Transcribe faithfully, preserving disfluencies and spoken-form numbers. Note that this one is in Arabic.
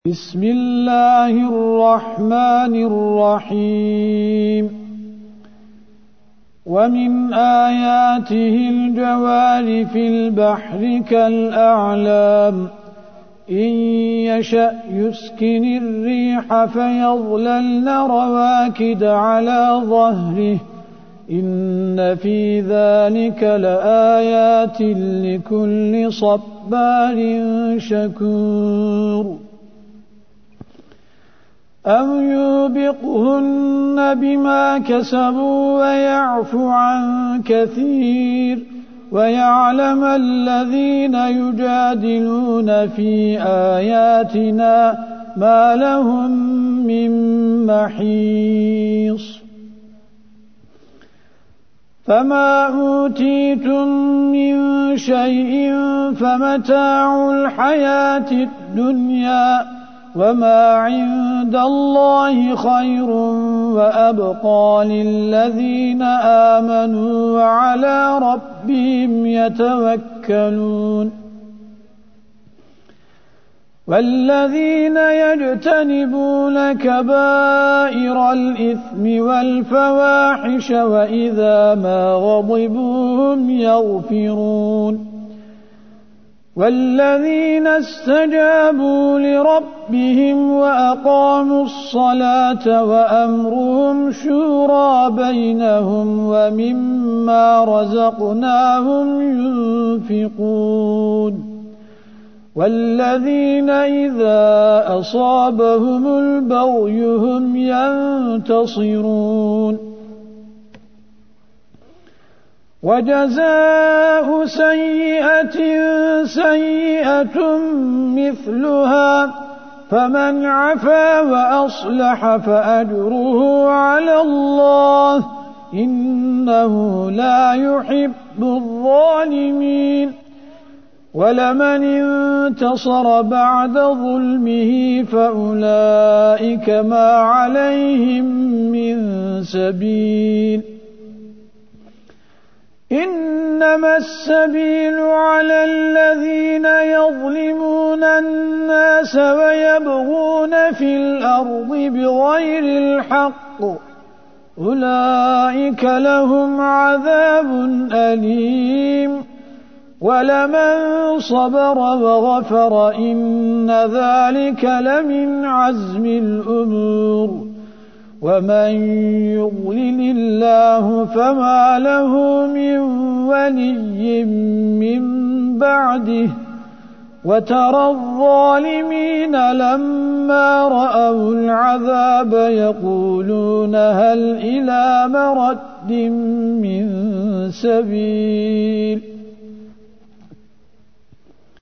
بسم الله الرحمن الرحيم ومن آياته الجوار في البحر كالأعلام إن يشأ يسكن الريح فيظللن رواكد على ظهره إن في ذلك لآيات لكل صبار شكور أو يوبقهن بما كسبوا ويعفو عن كثير ويعلم الذين يجادلون في آياتنا ما لهم من محيص فما أوتيتم من شيء فمتاع الحياة الدنيا وما عند الله خير وأبقى للذين آمنوا وعلى ربهم يتوكلون والذين يجتنبون كبائر الإثم والفواحش وإذا ما غضبوا هم يغفرون والذين استجابوا لربهم وأقاموا الصلاة وأمرهم شورى بينهم ومما رزقناهم ينفقون والذين إذا أصابهم البغي هم ينتصرون وجزاء سيئة سيئة مثلها فمن عفا وأصلح فأجره على الله إنه لا يحب الظالمين ولمن انتصر بعد ظلمه فأولئك ما عليهم من سبيل إنما السبيل على الذين يظلمون الناس ويبغون في الأرض بغير الحق أولئك لهم عذاب أليم ولمن صبر وغفر إن ذلك لمن عزم الأمور ومن يضلل الله فما له من ولي من بعده وترى الظالمين لما رأوا العذاب يقولون هل إلى مرد من سبيل